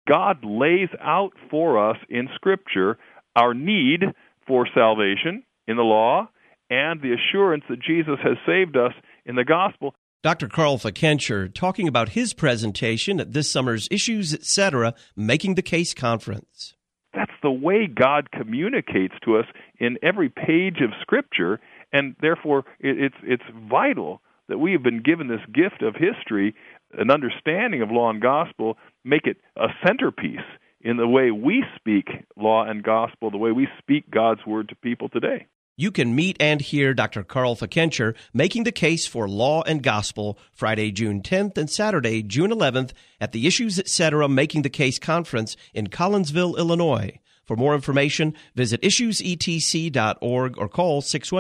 God lays out for us in Scripture our need for salvation in the law and the assurance that Jesus has saved us in the gospel. Dr. Carl Fickenscher talking about his presentation at this summer's Issues, Etc. Making the Case Conference. That's the way God communicates to us in every page of Scripture, and therefore it's vital that we have been given this gift of history, an understanding of law and gospel, make it a centerpiece in the way we speak law and gospel, the way we speak God's word to people today. You can meet and hear Dr. Carl Fickenscher making the case for law and gospel Friday, June 10th and Saturday, June 11th at the Issues, Etc. Making the Case Conference in Collinsville, Illinois. For more information, visit issuesetc.org or call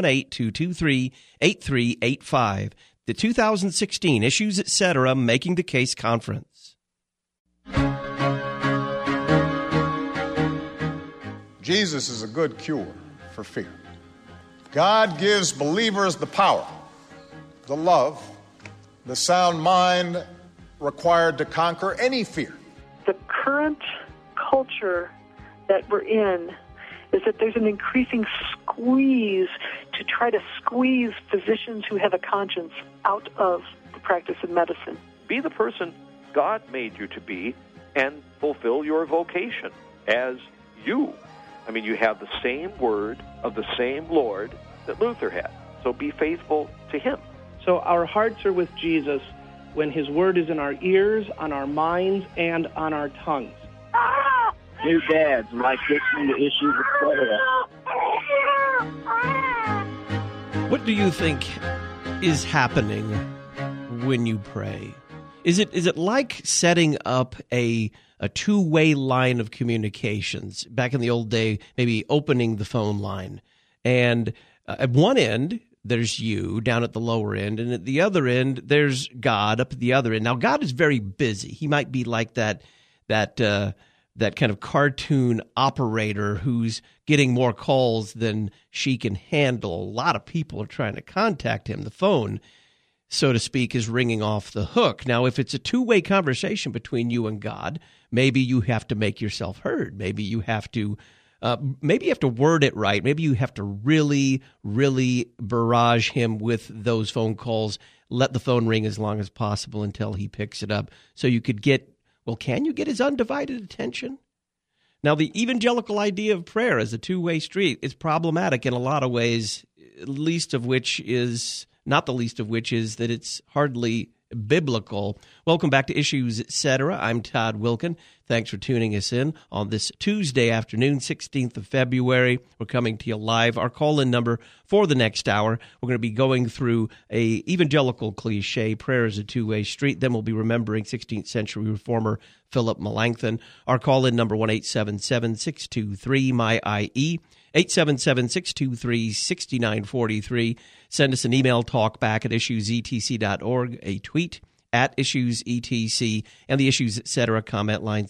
618-223-8385. The 2016 Issues, Etc. Making the Case Conference. Jesus is a good cure for fear. God gives believers the power, the love, the sound mind required to conquer any fear. The current culture that we're in is that there's an increasing squeeze to try to squeeze physicians who have a conscience out of the practice of medicine. Be the person God made you to be and fulfill your vocation as you. I mean, you have the same word of the same Lord that Luther had. So be faithful to him. So our hearts are with Jesus when his word is in our ears, on our minds, and on our tongues. New dads like listening to Issues, Etc. What do you think is happening when you pray? Is it like setting up a two-way line of communications? Back in the old day, maybe opening the phone line. And at one end, there's you down at the lower end, and at the other end, there's God up at the other end. Now, God is very busy. He might be like that kind of cartoon operator who's getting more calls than she can handle. A lot of people are trying to contact him. The phone, so to speak, is ringing off the hook. Now, if it's a two-way conversation between you and God, maybe you have to make yourself heard. Maybe you have to word it right. Maybe you have to really, really barrage him with those phone calls. Let the phone ring as long as possible until he picks it up. So you could get, can you get his undivided attention? Now, the evangelical idea of prayer as a two-way street is problematic in a lot of ways, not the least of which is that it's hardly biblical. Welcome back to Issues, Etc. I'm Todd Wilkin. Thanks for tuning us in on this Tuesday afternoon, 16th of February. We're coming to you live. Our call-in number for the next hour, we're going to be going through a evangelical cliche, prayer is a two-way street. Then we'll be remembering 16th century reformer Philip Melanchthon. Our call-in number, 1-877-623-MY-IE, 877-623-6943. Send us an email, talkback at issuesetc.org, a tweet at issuesetc, and the Issues, Etc. comment line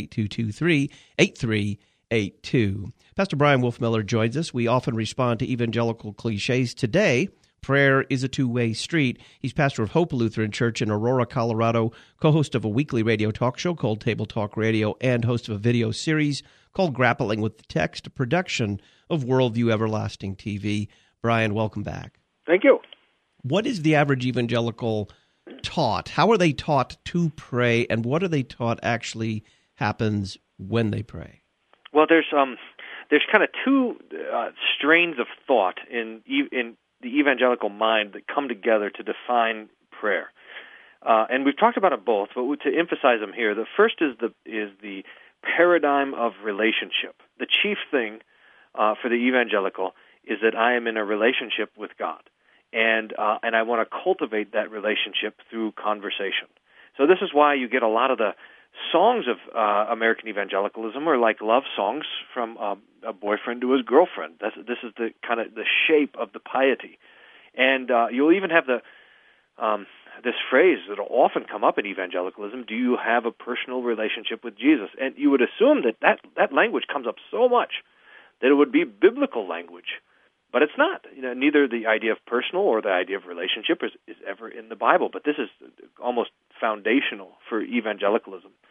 618-223-8382. Pastor Brian Wolfmiller joins us. We often respond to evangelical cliches. Today, prayer is a two-way street. He's pastor of Hope Lutheran Church in Aurora, Colorado, co-host of a weekly radio talk show called Table Talk Radio, and host of a video series called Grappling with the Text, a production of Worldview Everlasting TV. Brian, welcome back. Thank you. What is the average evangelical taught? How are they taught to pray, and what are they taught actually happens when they pray? Well, there's kind of two strains of thought in the evangelical mind that come together to define prayer, and we've talked about it both. But to emphasize them here, the first is the paradigm of relationship. The chief thing for the evangelical is that I am in a relationship with God, and I want to cultivate that relationship through conversation. So this is why you get a lot of the songs of American evangelicalism are like love songs from a boyfriend to his girlfriend. This is the kind of the shape of the piety, and you'll even have this phrase that'll often come up in evangelicalism: "Do you have a personal relationship with Jesus?" And you would assume that language comes up so much that it would be biblical language. But it's not. Neither the idea of personal or the idea of relationship is ever in the Bible. But this is almost foundational for evangelicalism.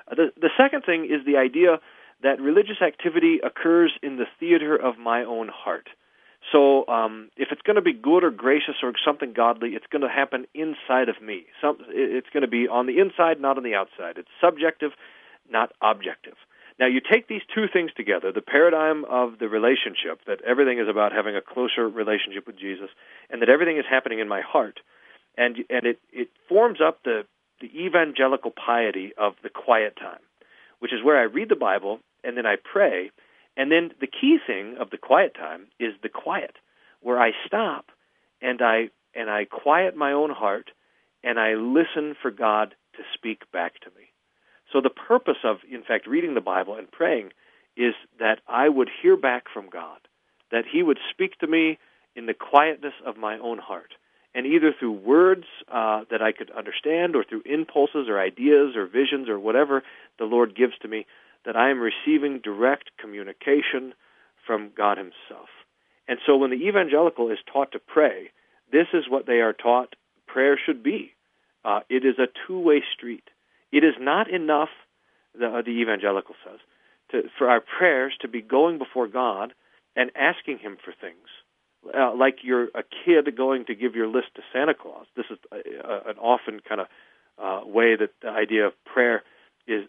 The second thing is the idea that religious activity occurs in the theater of my own heart. So if it's going to be good or gracious or something godly, it's going to happen inside of me. It's going to be on the inside, not on the outside. It's subjective, not objective. Now, you take these two things together, the paradigm of the relationship, that everything is about having a closer relationship with Jesus, and that everything is happening in my heart, and it forms up the evangelical piety of the quiet time, which is where I read the Bible, and then I pray, and then the key thing of the quiet time is the quiet, where I stop, and I quiet my own heart, and I listen for God to speak back to me. So the purpose of, in fact, reading the Bible and praying is that I would hear back from God, that He would speak to me in the quietness of my own heart, and either through words that I could understand or through impulses or ideas or visions or whatever the Lord gives to me, that I am receiving direct communication from God Himself. And so when the evangelical is taught to pray, this is what they are taught prayer should be. It is a two-way street. It is not enough, the evangelical says, for our prayers to be going before God and asking Him for things. Like you're a kid going to give your list to Santa Claus. This is an often kind of way that the idea of prayer is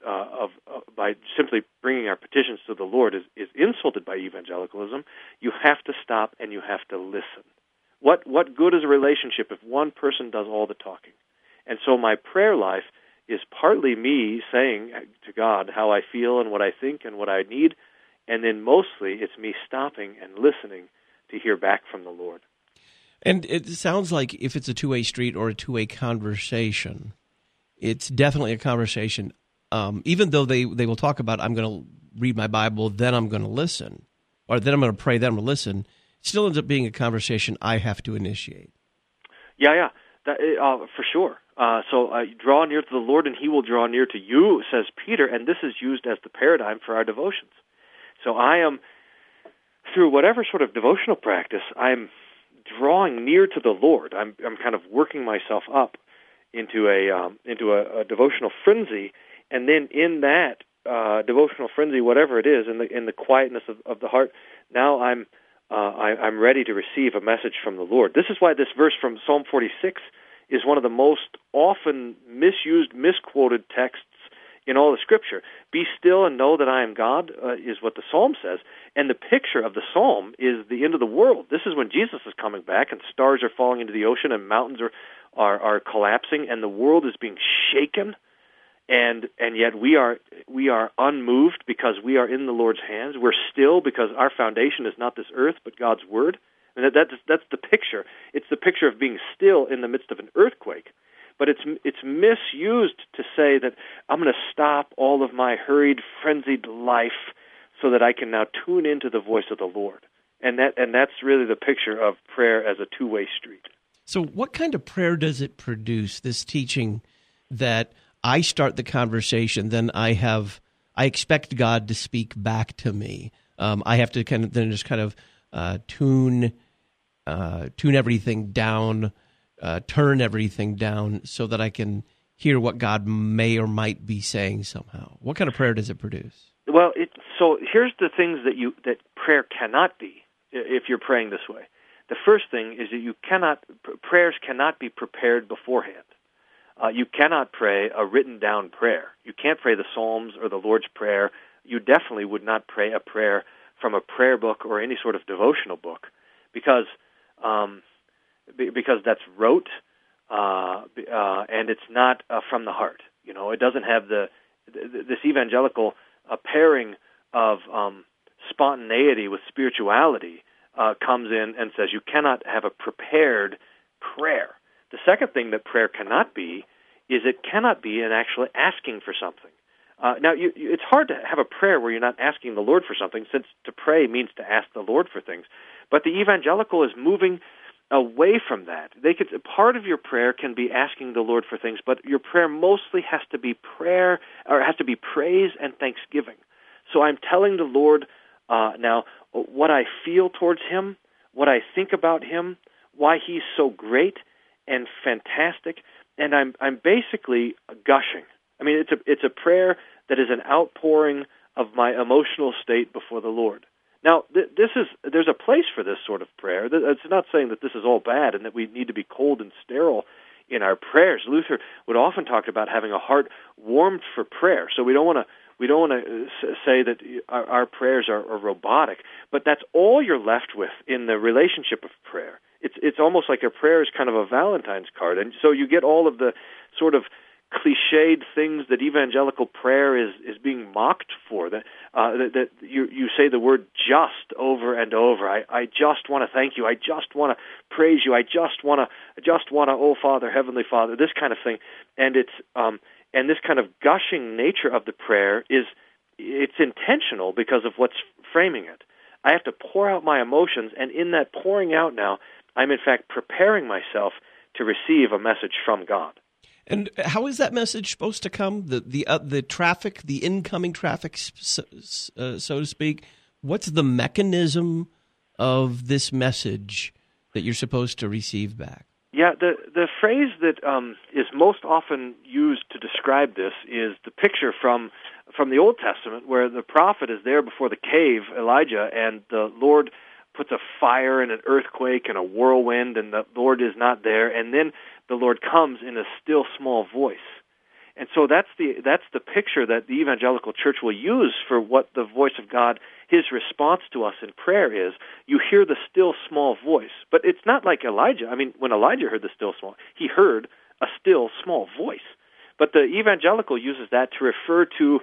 by simply bringing our petitions to the Lord is insulted by evangelicalism. You have to stop and you have to listen. What good is a relationship if one person does all the talking? And so my prayer life is partly me saying to God how I feel and what I think and what I need, and then mostly it's me stopping and listening to hear back from the Lord. And it sounds like if it's a two-way street or a two-way conversation, it's definitely a conversation. Even though they will talk about, I'm going to read my Bible, then I'm going to listen, or then I'm going to pray, then I'm going to listen, it still ends up being a conversation I have to initiate. Yeah, for sure. So draw near to the Lord, and He will draw near to you, says Peter, and this is used as the paradigm for our devotions. So I am, through whatever sort of devotional practice, I'm drawing near to the Lord. I'm kind of working myself up into a devotional frenzy, and then in that devotional frenzy, whatever it is, in the quietness of the heart, now I'm ready to receive a message from the Lord. This is why this verse from Psalm 46 is one of the most often misused, misquoted texts in all the Scripture. Be still and know that I am God is what the Psalm says. And the picture of the Psalm is the end of the world. This is when Jesus is coming back and stars are falling into the ocean and mountains are collapsing and the world is being shaken. And yet we are unmoved because we are in the Lord's hands. We're still because our foundation is not this earth but God's Word. And that's the picture. It's the picture of being still in the midst of an earthquake. But it's misused to say that I'm going to stop all of my hurried, frenzied life so that I can now tune into the voice of the Lord. And that's really the picture of prayer as a two-way street. So what kind of prayer does it produce, this teaching that I start the conversation, then I expect God to speak back to me. I have to tune everything down, turn everything down so that I can hear what God may or might be saying somehow. What kind of prayer does it produce? Well, so here's the things that prayer cannot be if you're praying this way. The first thing is that prayers cannot be prepared beforehand. You cannot pray a written down prayer. You can't pray the Psalms or the Lord's Prayer. You definitely would not pray a prayer from a prayer book or any sort of devotional book, because that's rote and it's not from the heart. You know, it doesn't have this evangelical pairing of spontaneity with spirituality comes in and says you cannot have a prepared prayer. The second thing that prayer cannot be is it cannot be an actually asking for something. Now, it's hard to have a prayer where you're not asking the Lord for something, since to pray means to ask the Lord for things. But the evangelical is moving away from that. Part of your prayer can be asking the Lord for things, but your prayer mostly has to be prayer, or has to be praise and thanksgiving. So I'm telling the Lord now what I feel towards Him, what I think about Him, why He's so great and fantastic, and I'm basically gushing. I mean, it's a prayer that is an outpouring of my emotional state before the Lord. Now, there's a place for this sort of prayer. It's not saying that this is all bad and that we need to be cold and sterile in our prayers. Luther would often talk about having a heart warmed for prayer. So we don't want to say that our prayers are robotic, but that's all you're left with in the relationship of prayer. It's almost like a prayer is kind of a Valentine's card, and so you get all of the sort of cliched things that evangelical prayer is being mocked for. That you say the word "just" over and over. I just want to thank you. I just want to praise you. I just want to, oh Father, Heavenly Father, this kind of thing. And it's and this kind of gushing nature of the prayer it's intentional because of what's framing it. I have to pour out my emotions, and in that pouring out now, I'm in fact preparing myself to receive a message from God. And how is that message supposed to come? The traffic, the incoming traffic, so to speak. What's the mechanism of this message that you're supposed to receive back? Yeah, the phrase that is most often used to describe this is the picture from the Old Testament, where the prophet is there before the cave, Elijah, and the Lord puts a fire and an earthquake and a whirlwind, and the Lord is not there, and then the Lord comes in a still small voice. And so that's the picture that the evangelical church will use for what the voice of God, his response to us in prayer is. You hear the still small voice. But it's not like Elijah. I mean, when Elijah heard the still small, he heard a still small voice. But the evangelical uses that to refer to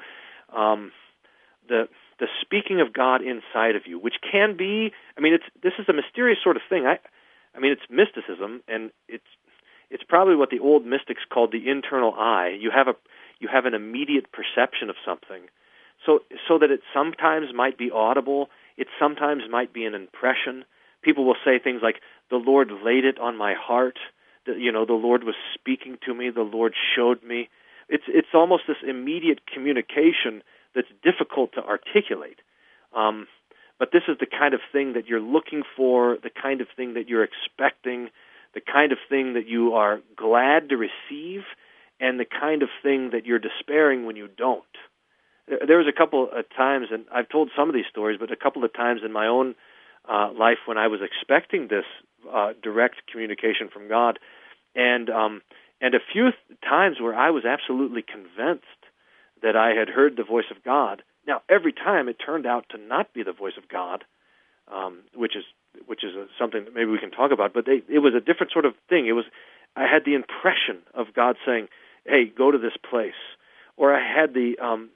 the speaking of God inside of you, which can be, this is a mysterious sort of thing. It's mysticism, and it's probably what the old mystics called the internal eye. You have an immediate perception of something, so that it sometimes might be audible. It sometimes might be an impression. People will say things like, "The Lord laid it on my heart." The Lord was speaking to me. The Lord showed me. It's almost this immediate communication that's difficult to articulate. But this is the kind of thing that you're looking for, the kind of thing that you're expecting, the kind of thing that you are glad to receive, and the kind of thing that you're despairing when you don't. There was a couple of times, and I've told some of these stories, but a couple of times in my own life when I was expecting this direct communication from God, and a few times where I was absolutely convinced that I had heard the voice of God. Now, every time it turned out to not be the voice of God, which is something that maybe we can talk about. But it was a different sort of thing. I had the impression of God saying, "Hey, go to this place," or I had the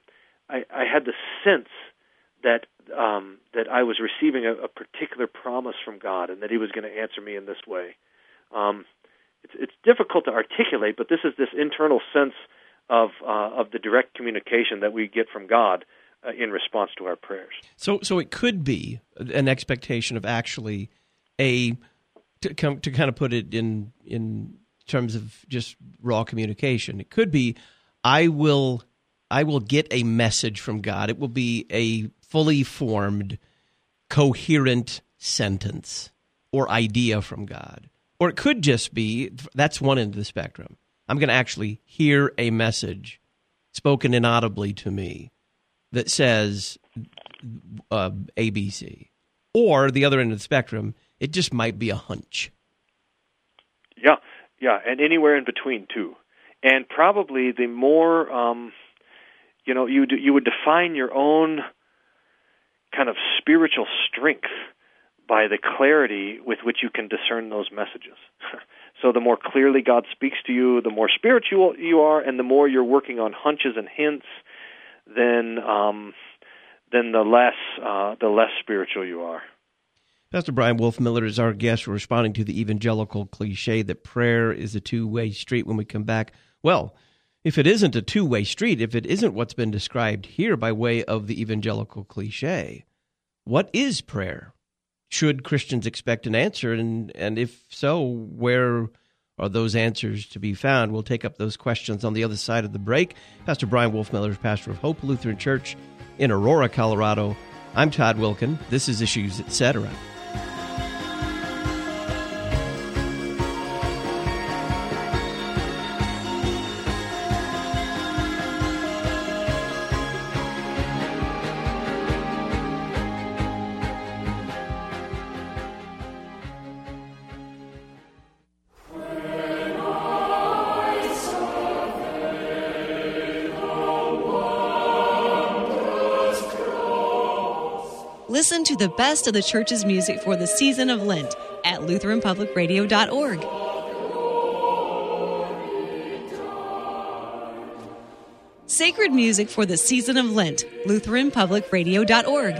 sense that I was receiving a particular promise from God, and that He was going to answer me in this way. It's difficult to articulate, but this is this internal sense of the direct communication that we get from God in response to our prayers. So it could be an expectation of actually to kind of put it in terms of just raw communication. It could be I will get a message from God. It will be a fully formed, coherent sentence or idea from God. Or it could just be, that's one end of the spectrum. I'm going to actually hear a message spoken inaudibly to me that says ABC. Or the other end of the spectrum, it just might be a hunch. Yeah, and anywhere in between too. And probably the more, you would define your own kind of spiritual strength by the clarity with which you can discern those messages. So the more clearly God speaks to you, the more spiritual you are, and the more you're working on hunches and hints, then the less spiritual you are. Pastor Bryan Wolfmueller is our guest. We're responding to the evangelical cliche that prayer is a two-way street. When we come back, well, if it isn't a two-way street, if it isn't what's been described here by way of the evangelical cliche, what is prayer? Should Christians expect an answer? And if so, where are those answers to be found? We'll take up those questions on the other side of the break. Pastor Bryan Wolfmueller is pastor of Hope Lutheran Church in Aurora, Colorado. I'm Todd Wilkin. This is Issues Etc. Listen to the best of the church's music for the season of Lent at LutheranPublicRadio.org. Sacred music for the season of Lent, LutheranPublicRadio.org.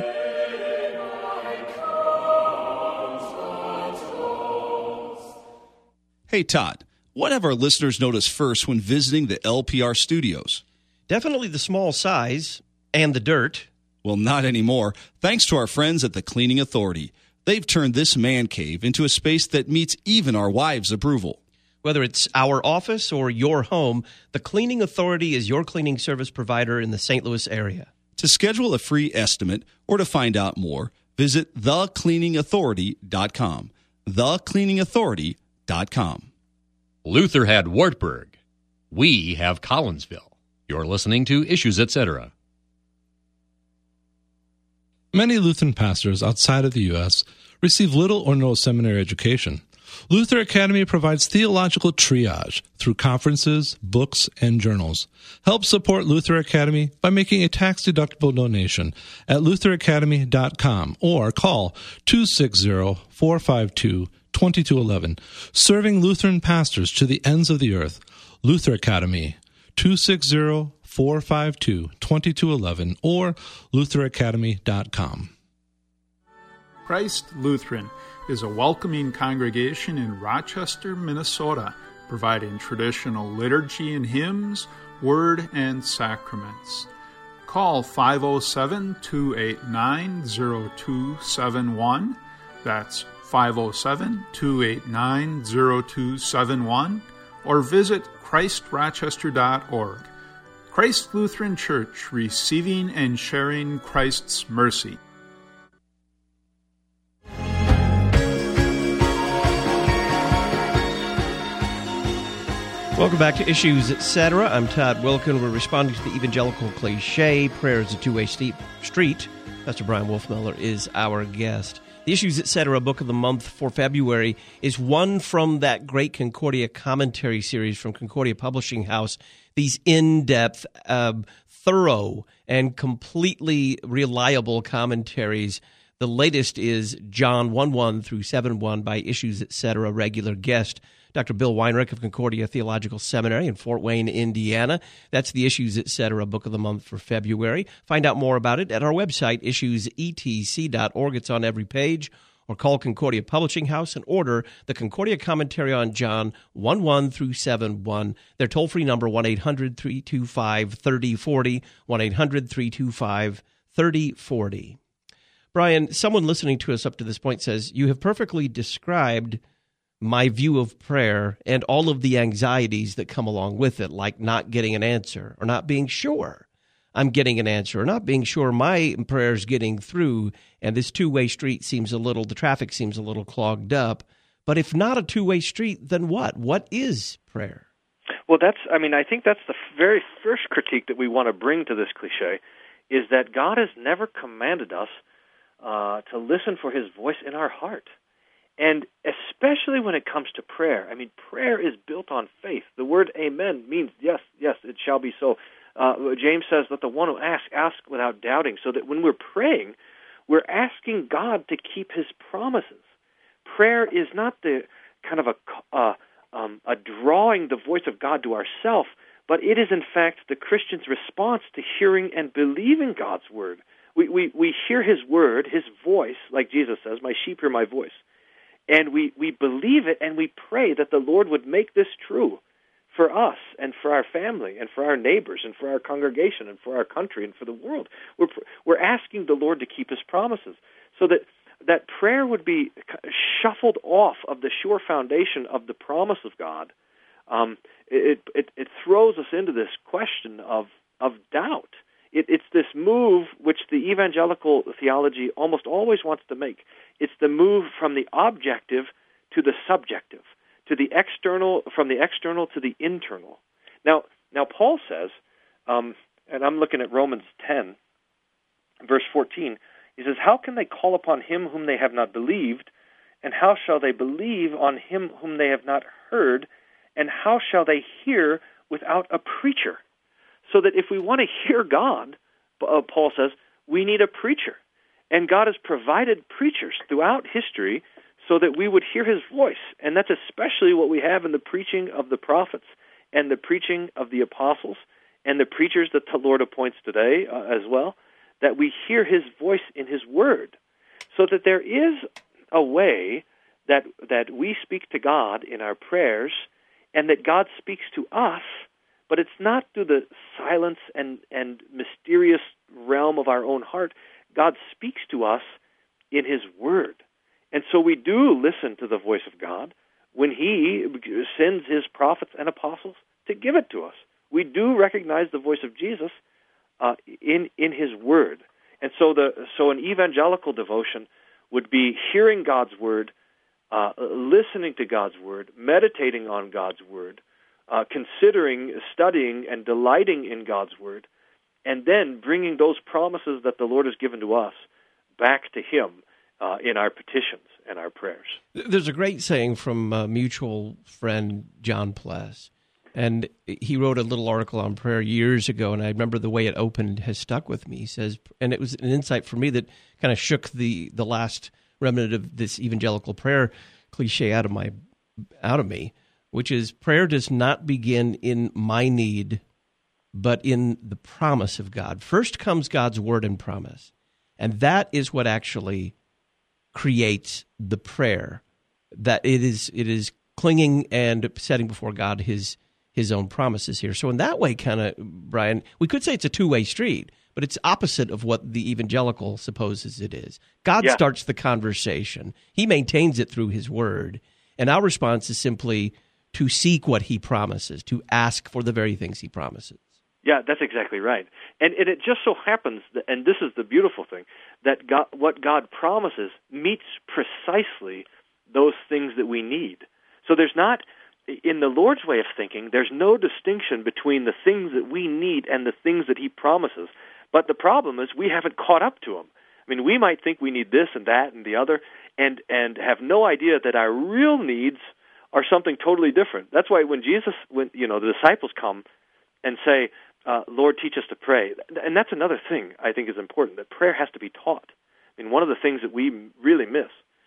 Hey, Todd, what have our listeners noticed first when visiting the LPR studios? Definitely the small size and the dirt. Well, not anymore. Thanks to our friends at the Cleaning Authority. They've turned this man cave into a space that meets even our wives' approval. Whether it's our office or your home, the Cleaning Authority is your cleaning service provider in the St. Louis area. To schedule a free estimate or to find out more, visit thecleaningauthority.com. Thecleaningauthority.com. Luther had Wartburg. We have Collinsville. You're listening to Issues, Etc. Many Lutheran pastors outside of the U.S. receive little or no seminary education. Luther Academy provides theological triage through conferences, books, and journals. Help support Luther Academy by making a tax-deductible donation at lutheracademy.com or call 260-452-2211. Serving Lutheran pastors to the ends of the earth. Luther Academy, 260-452-2211 or lutheracademy.com. Christ Lutheran is a welcoming congregation in Rochester, Minnesota, providing traditional liturgy and hymns, word, and sacraments. Call 507-289-0271. That's 507-289-0271. Or visit ChristRochester.org. Christ Lutheran Church, receiving and sharing Christ's mercy. Welcome back to Issues, Etc. I'm Todd Wilkin. We're responding to the evangelical cliche, prayer is a two-way street. Pastor Brian Wolfmuller is our guest. The Issues, Etc. book of the month for February is one from that great Concordia commentary series from Concordia Publishing House. These in-depth, thorough, and completely reliable commentaries. The latest is John 1:1 through 7:1 by Issues, Etc. regular guest Dr. Bill Weinrich of Concordia Theological Seminary in Fort Wayne, Indiana. That's the Issues, Etc. book of the month for February. Find out more about it at our website, issuesetc.org. It's on every page. Or call Concordia Publishing House and order the Concordia Commentary on John 1:1 through 7:1. Their toll-free number, 1-800-325-3040, 1-800-325-3040. Brian, someone listening to us up to this point says, you have perfectly described my view of prayer and all of the anxieties that come along with it, like not getting an answer or not being sure I'm getting an answer or not being sure my prayer's getting through, and this two-way street the traffic seems a little clogged up. But if not a two-way street, then what? What is prayer? Well, I think that's the very first critique that we want to bring to this cliche, is that God has never commanded us to listen for his voice in our heart. And especially when it comes to prayer. Prayer is built on faith. The word amen means yes, yes, it shall be so. James says, let the one who asks, ask without doubting, so that when we're praying, we're asking God to keep his promises. Prayer is not the kind of a drawing the voice of God to ourself, but it is in fact the Christian's response to hearing and believing God's word. We hear his word, his voice, like Jesus says, my sheep hear my voice. And we believe it, and we pray that the Lord would make this true for us and for our family and for our neighbors and for our congregation and for our country and for the world. We're asking the Lord to keep his promises, so that prayer would be shuffled off of the sure foundation of the promise of God. It throws us into this question of doubt. It's this move which the evangelical theology almost always wants to make. It's the move from the objective to the subjective, to the external, from the external to the internal. Now Paul says, and I'm looking at Romans 10, verse 14, he says, how can they call upon him whom they have not believed? And how shall they believe on him whom they have not heard? And how shall they hear without a preacher? So that if we want to hear God, Paul says, we need a preacher. And God has provided preachers throughout history so that we would hear his voice. And that's especially what we have in the preaching of the prophets and the preaching of the apostles and the preachers that the Lord appoints today as well, that we hear his voice in his word. So that there is a way that we speak to God in our prayers and that God speaks to us, but it's not through the silence and mysterious realm of our own heart. God speaks to us in his word. And so we do listen to the voice of God when he sends his prophets and apostles to give it to us. We do recognize the voice of Jesus in his word. And so an evangelical devotion would be hearing God's word, listening to God's word, meditating on God's word, considering, studying, and delighting in God's word, and then bringing those promises that the Lord has given to us back to him in our petitions and our prayers. There's a great saying from a mutual friend, John Pless, and he wrote a little article on prayer years ago, and I remember the way it opened has stuck with me. He says, and it was an insight for me that kind of shook the last remnant of this evangelical prayer cliche out of me, which is prayer does not begin in my need, but in the promise of God. First comes God's word and promise, and that is what actually creates the prayer. That it is clinging and setting before God his own promises here. So in that way, kind of, Brian, we could say it's a two-way street, but it's opposite of what the evangelical supposes it is. God starts the conversation. He maintains it through his word, and our response is simply to seek what he promises, to ask for the very things he promises. Yeah, that's exactly right. And it just so happens, that, and this is the beautiful thing, that God, what God promises meets precisely those things that we need. So there's not, in the Lord's way of thinking, there's no distinction between the things that we need and the things that he promises. But the problem is we haven't caught up to him. I mean, we might think we need this and that and the other, and have no idea that our real needs are something totally different. That's why when the disciples come and say, Lord, teach us to pray. And that's another thing I think is important, that prayer has to be taught. I mean, one of the things that we really miss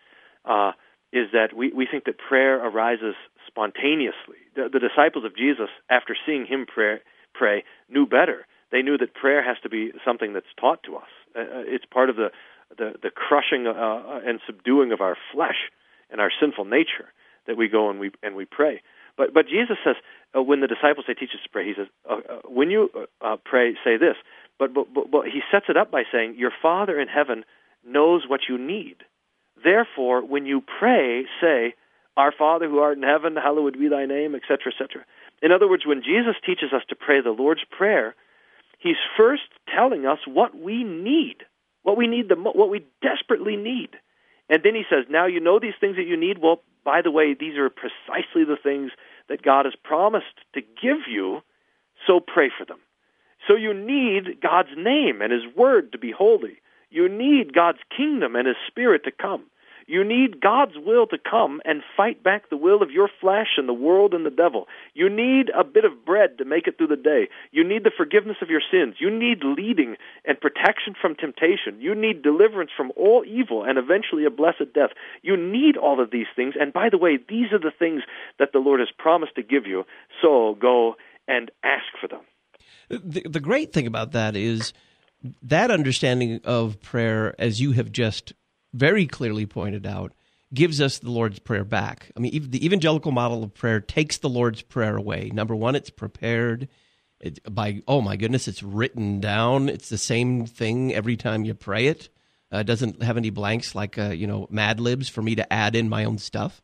is that we think that prayer arises spontaneously. The disciples of Jesus, after seeing him pray, knew better. They knew that prayer has to be something that's taught to us. It's part of the crushing and subduing of our flesh and our sinful nature that we go and we pray. But Jesus says, when the disciples say, teach us to pray, he says, when you pray, say this. But he sets it up by saying, your Father in heaven knows what you need. Therefore, when you pray, say, our Father who art in heaven, hallowed be thy name, etc., etc. In other words, when Jesus teaches us to pray the Lord's Prayer, he's first telling us what we need, what we desperately need. And then he says, now you know these things that you need. Well, by the way, these are precisely the things that God has promised to give you, so pray for them. So you need God's name and his word to be holy. You need God's kingdom and his spirit to come. You need God's will to come and fight back the will of your flesh and the world and the devil. You need a bit of bread to make it through the day. You need the forgiveness of your sins. You need leading and protection from temptation. You need deliverance from all evil and eventually a blessed death. You need all of these things. And by the way, these are the things that the Lord has promised to give you. So go and ask for them. The great thing about that is that understanding of prayer, as you have just very clearly pointed out, gives us the Lord's Prayer back. I mean, the evangelical model of prayer takes the Lord's Prayer away. Number one, it's prepared oh my goodness, it's written down. It's the same thing every time you pray it. It doesn't have any blanks like, Mad Libs for me to add in my own stuff.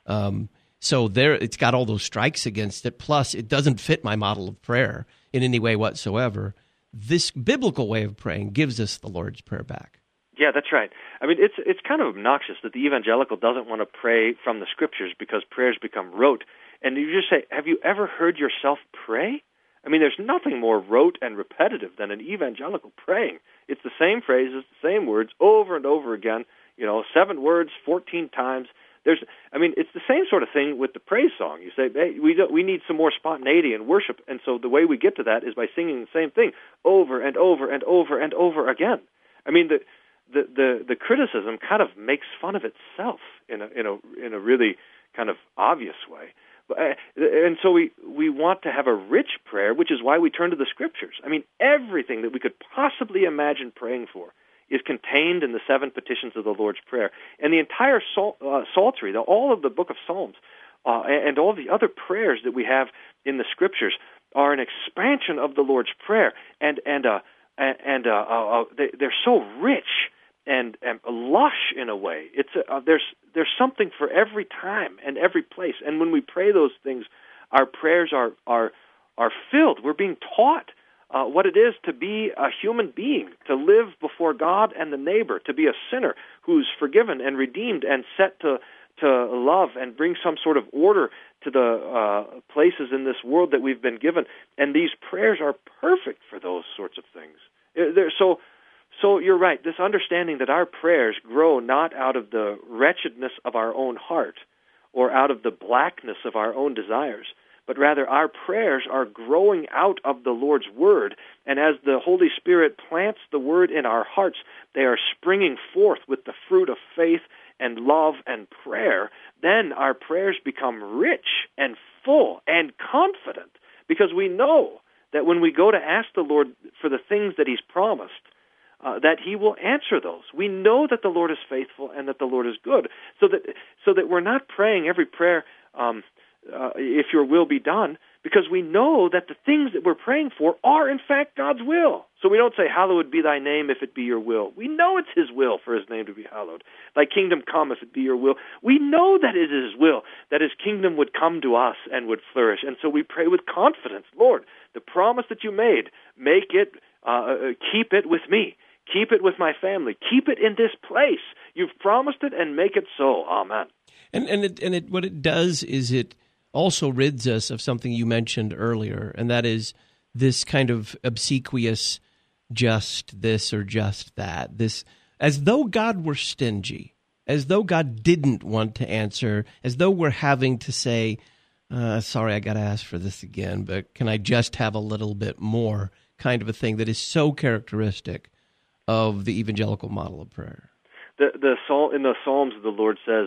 So it's got all those strikes against it. Plus, it doesn't fit my model of prayer in any way whatsoever. This biblical way of praying gives us the Lord's Prayer back. Yeah, that's right. I mean, it's kind of obnoxious that the evangelical doesn't want to pray from the Scriptures because prayers become rote. And you just say, have you ever heard yourself pray? I mean, there's nothing more rote and repetitive than an evangelical praying. It's the same phrases, the same words over and over again, 7 words, 14 times. It's the same sort of thing with the praise song. You say, hey, we need some more spontaneity in worship, and so the way we get to that is by singing the same thing over and over and over and over again. I mean, the criticism kind of makes fun of itself in a really kind of obvious way. And so we want to have a rich prayer, which is why we turn to the Scriptures. I mean, everything that we could possibly imagine praying for is contained in the 7 petitions of the Lord's Prayer. And the entire Psaltery, all of the book of Psalms, and all the other prayers that we have in the Scriptures are an expansion of the Lord's Prayer. And they're so rich and lush in a way. There's something for every time and every place. And when we pray those things, our prayers are filled. We're being taught what it is to be a human being, to live before God and the neighbor, to be a sinner who's forgiven and redeemed and set to love and bring some sort of order to the places in this world that we've been given. And these prayers are perfect for those sorts of things. So you're right, this understanding that our prayers grow not out of the wretchedness of our own heart or out of the blackness of our own desires, but rather our prayers are growing out of the Lord's Word, and as the Holy Spirit plants the Word in our hearts, they are springing forth with the fruit of faith and love and prayer. Then our prayers become rich and full and confident, because we know that when we go to ask the Lord for the things that He's promised, that He will answer those. We know that the Lord is faithful and that the Lord is good, so that we're not praying every prayer, if your will be done, because we know that the things that we're praying for are in fact God's will. So we don't say, hallowed be thy name if it be your will. We know it's His will for His name to be hallowed. Thy kingdom come if it be your will. We know that it is His will, that His kingdom would come to us and would flourish. And so we pray with confidence, Lord, the promise that you made, make it, keep it with me. Keep it with my family. Keep it in this place. You've promised it, and make it so. Amen. And what it does is it also rids us of something you mentioned earlier, and that is this kind of obsequious, just this or just that. This, as though God were stingy, as though God didn't want to answer, as though we're having to say, sorry, I got to ask for this again, but can I just have a little bit more, kind of a thing that is so characteristic of the evangelical model of prayer. In the Psalms, the Lord says,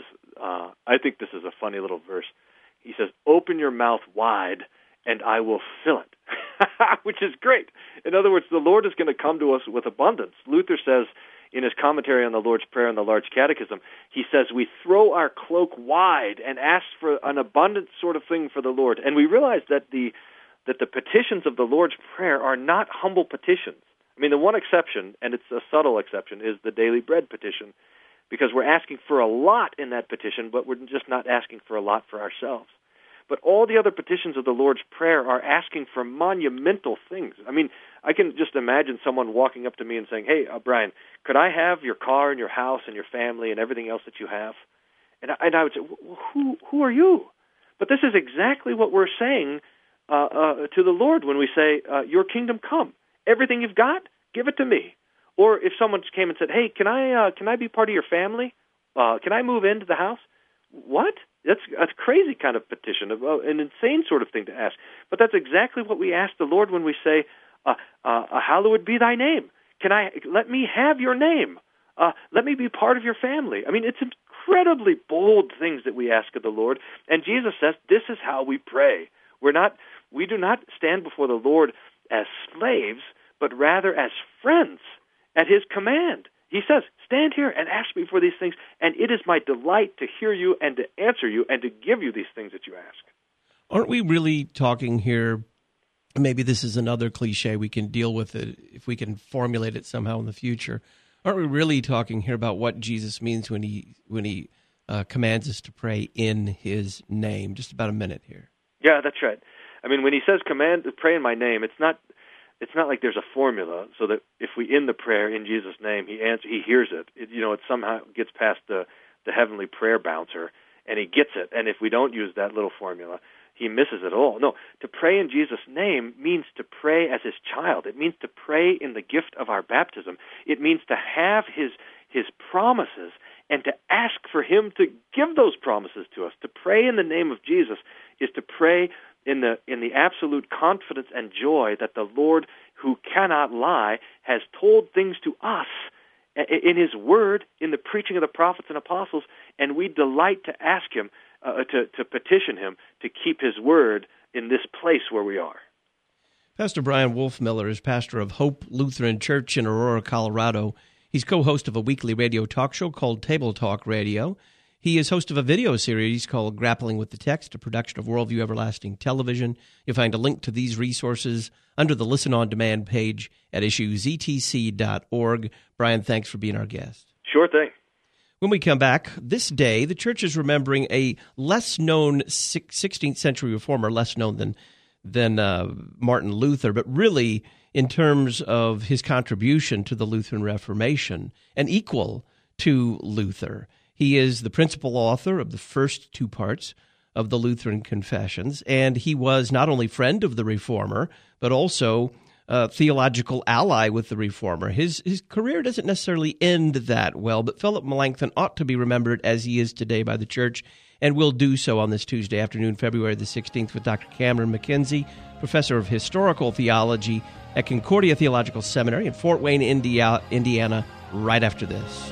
I think this is a funny little verse. He says, open your mouth wide and I will fill it, which is great. In other words, the Lord is going to come to us with abundance. Luther says in his commentary on the Lord's Prayer in the Large Catechism, he says, we throw our cloak wide and ask for an abundant sort of thing for the Lord. And we realize that the petitions of the Lord's Prayer are not humble petitions. I mean, the one exception, and it's a subtle exception, is the daily bread petition, because we're asking for a lot in that petition, but we're just not asking for a lot for ourselves. But all the other petitions of the Lord's Prayer are asking for monumental things. I mean, I can just imagine someone walking up to me and saying, hey, Brian, could I have your car and your house and your family and everything else that you have? And I would say, well, who are you? But this is exactly what we're saying to the Lord when we say, your kingdom come. Everything you've got, give it to me. Or if someone came and said, hey, can I be part of your family? Can I move into the house? What? That's a crazy kind of petition, an insane sort of thing to ask. But that's exactly what we ask the Lord when we say, hallowed be thy name. Let me have your name. Let me be part of your family. I mean, it's incredibly bold things that we ask of the Lord. And Jesus says, this is how we pray. We do not stand before the Lord as slaves, but rather as friends at His command. He says, stand here and ask me for these things, and it is my delight to hear you and to answer you and to give you these things that you ask. Aren't we really talking here, maybe this is another cliche, we can deal with it if we can formulate it somehow in the future. Aren't we really talking here about what Jesus means when he commands us to pray in His name? Just about a minute here. Yeah, that's right. I mean, when He says pray in my name, it's not like there's a formula so that if we end the prayer in Jesus' name, He hears it. It somehow gets past the heavenly prayer bouncer, and He gets it. And if we don't use that little formula, He misses it all. No, to pray in Jesus' name means to pray as His child. It means to pray in the gift of our baptism. It means to have His promises and to ask for Him to give those promises to us. To pray in the name of Jesus is to pray in the absolute confidence and joy that the Lord, who cannot lie, has told things to us, in His Word, in the preaching of the prophets and apostles, and we delight to ask Him, to petition Him to keep His Word in this place where we are. Pastor Brian Wolfmiller is pastor of Hope Lutheran Church in Aurora, Colorado. He's co-host of a weekly radio talk show called Table Talk Radio. He is host of a video series called Grappling with the Text, a production of Worldview Everlasting Television. You'll find a link to these resources under the Listen On Demand page at issuesetc.org. Brian, thanks for being our guest. Sure thing. When we come back, this day, the church is remembering a less-known 16th century reformer, less known than Martin Luther, but really in terms of his contribution to the Lutheran Reformation, and equal to Luther. He is the principal author of the first two parts of the Lutheran Confessions, and he was not only friend of the Reformer, but also a theological ally with the Reformer. His career doesn't necessarily end that well, but Philip Melanchthon ought to be remembered as he is today by the church, and will do so on this Tuesday afternoon, February the 16th, with Dr. Cameron McKenzie, professor of historical theology at Concordia Theological Seminary in Fort Wayne, Indiana, right after this.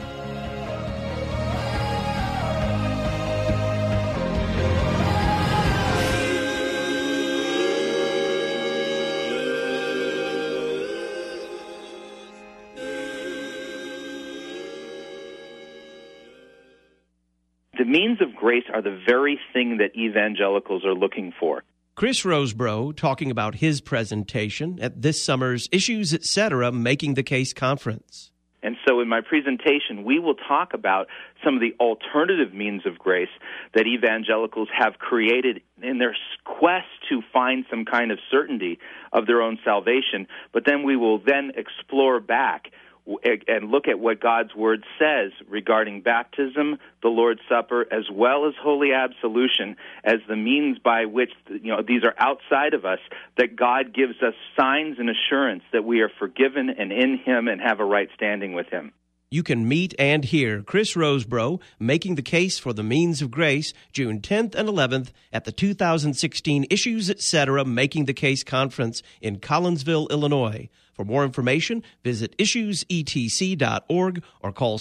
The means of grace are the very thing that evangelicals are looking for. Chris Rosebrough talking about his presentation at this summer's Issues Etc. Making the Case Conference. And so in my presentation, we will talk about some of the alternative means of grace that evangelicals have created in their quest to find some kind of certainty of their own salvation. But then we will then explore back and look at what God's Word says regarding baptism, the Lord's Supper, as well as holy absolution as the means by which, these are outside of us, that God gives us signs and assurance that we are forgiven and in Him and have a right standing with Him. You can meet and hear Chris Rosebrough making the case for the means of grace June 10th and 11th at the 2016 Issues Etc. Making the Case Conference in Collinsville, Illinois. For more information, visit issuesetc.org or call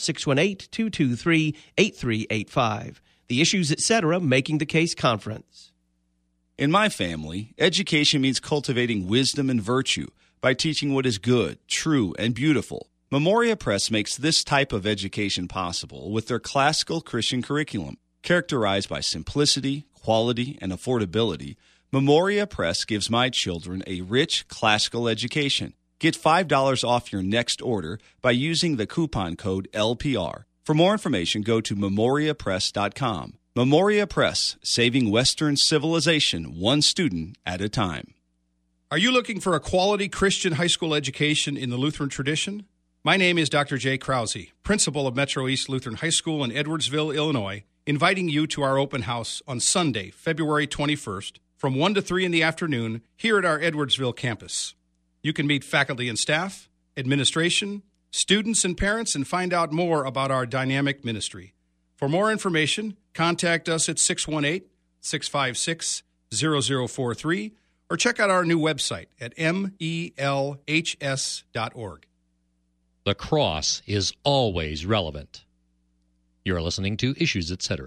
618-223-8385. The Issues Etc. Making the Case Conference. In my family, education means cultivating wisdom and virtue by teaching what is good, true, and beautiful. Memoria Press makes this type of education possible with their classical Christian curriculum. Characterized by simplicity, quality, and affordability, Memoria Press gives my children a rich classical education. Get $5 off your next order by using the coupon code LPR. For more information, go to memoriapress.com. Memoria Press, saving Western civilization one student at a time. Are you looking for a quality Christian high school education in the Lutheran tradition? My name is Dr. Jay Krause, principal of Metro East Lutheran High School in Edwardsville, Illinois, inviting you to our open house on Sunday, February 21st, from 1 to 3 in the afternoon here at our Edwardsville campus. You can meet faculty and staff, administration, students and parents, and find out more about our dynamic ministry. For more information, contact us at 618-656-0043 or check out our new website at melhs.org. The cross is always relevant. You're listening to Issues Etc.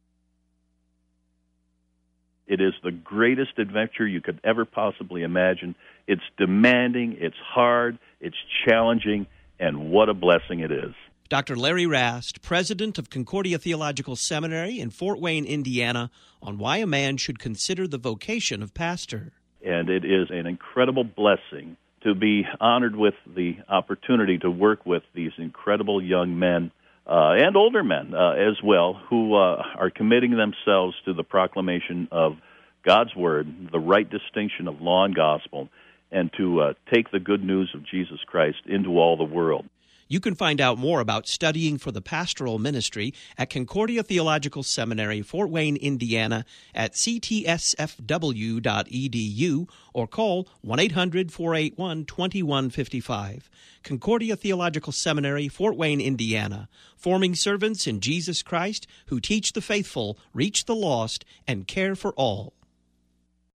It is the greatest adventure you could ever possibly imagine. It's demanding, it's hard, it's challenging, and what a blessing it is. Dr. Larry Rast, president of Concordia Theological Seminary in Fort Wayne, Indiana, on why a man should consider the vocation of pastor. And it is an incredible blessing to be honored with the opportunity to work with these incredible young men and older men as well, who are committing themselves to the proclamation of God's Word, the right distinction of law and gospel, and to take the good news of Jesus Christ into all the world. You can find out more about studying for the pastoral ministry at Concordia Theological Seminary, Fort Wayne, Indiana, at ctsfw.edu or call 1-800-481-2155. Concordia Theological Seminary, Fort Wayne, Indiana, forming servants in Jesus Christ who teach the faithful, reach the lost, and care for all.